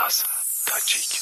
فراز تاجیک.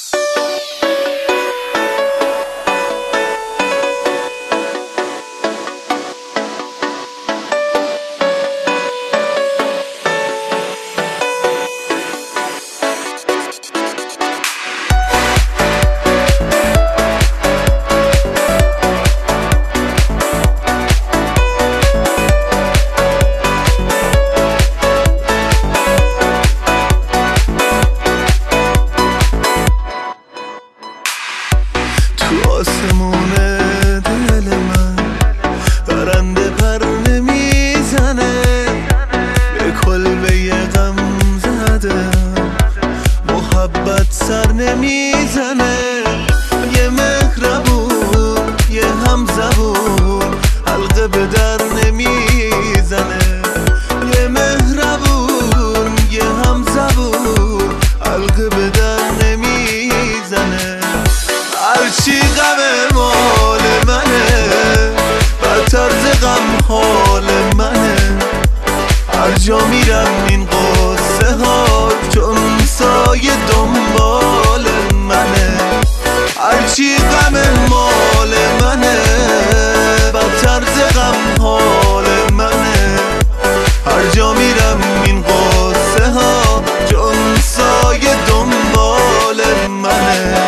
آسمون دل من پرنده پر نمیزنه، به کلبه غم زده محبت سر نمیزنه. یه مهربون یه همزبون حلقه به در نمیزنه، یه مهربون یه همزبون حلقه به در نمیزنه. هرچی غم مال منه بدتر ز غم حال منه، هر جا میرم این قصه ها چون سایه دنبال منه. هرچی غم مال منه بدتر ز غم حال منه، هر جا میرم این قصه ها چون سایه دنبال منه.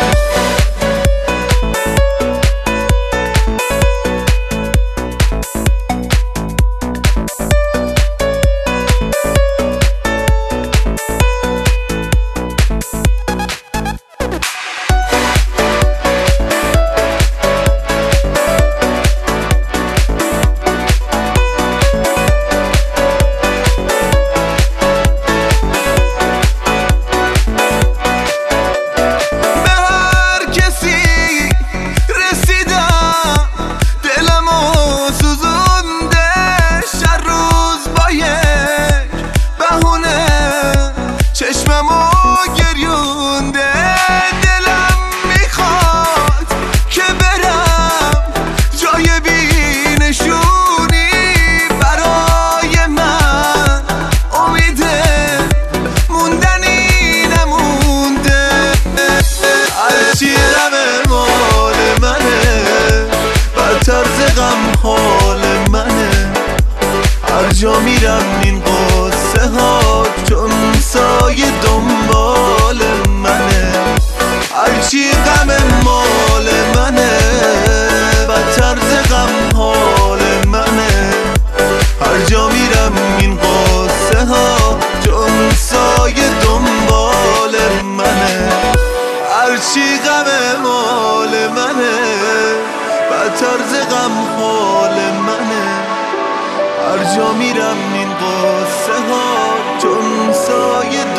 حال منه، هر جا میرم این قصه ها چون سایه دنبال منه. هرچی غم مال منه بدتر ز غم حال منه، هر جا میرم این قصه ها چون سایه دنبال منه. هرچی غم مال منه بدتر ز غم حال منه، هر جا میرم این قصه ها چون سایه